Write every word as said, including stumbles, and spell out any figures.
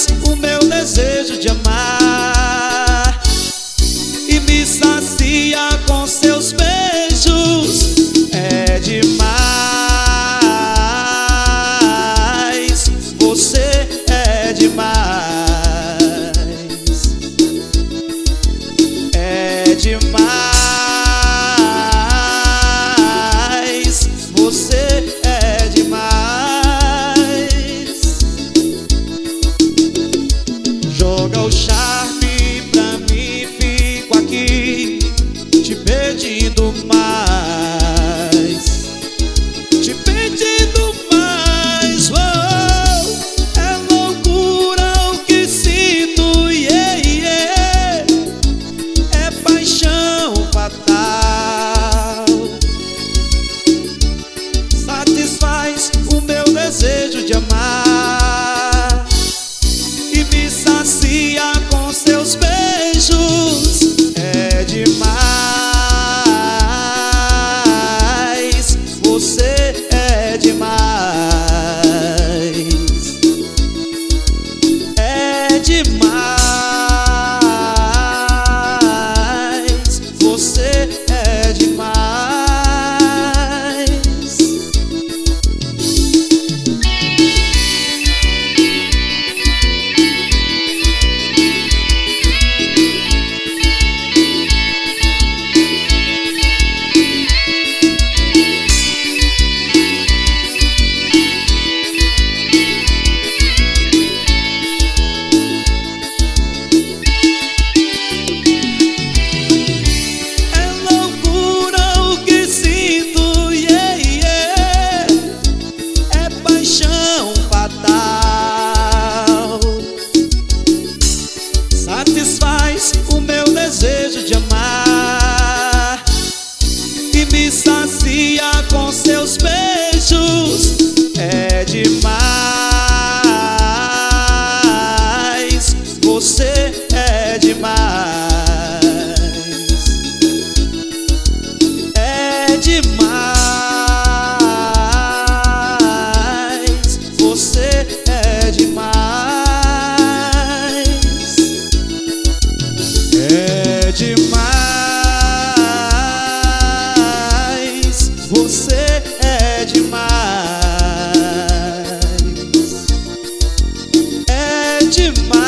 satisfaz o meu desejo de amar e me sacia com seus beijos. É demais, você é demais, é demais, você é demais. Joga o charme pra mim, fico aqui te pedindo mais, te pedindo mais. Oh, é loucura o que sinto, yeah, yeah. É paixão fatal, satisfaz o meu desejo de amar e me sacia com seus beijos. É demais, você é demais, é demais, você é demais. Satisfaz o meu desejo de amar e me sacia com seus beijos. É demais, você é demais, é demais, você é demais, é demais, você é demais, é demais.